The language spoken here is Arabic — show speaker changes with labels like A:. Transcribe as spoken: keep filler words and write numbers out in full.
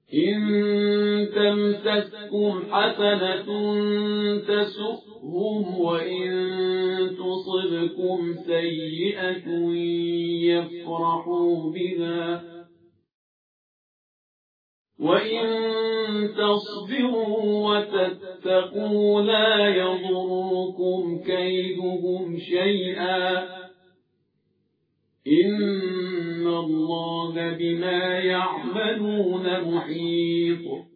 A: إن تمسسكم حسنة تسؤهم وإن تصبكم سيئة يفرحوا بها وإن تصبروا وتتقوا لا يضركم كيدهم شيئا إن الله بما يعملون محيط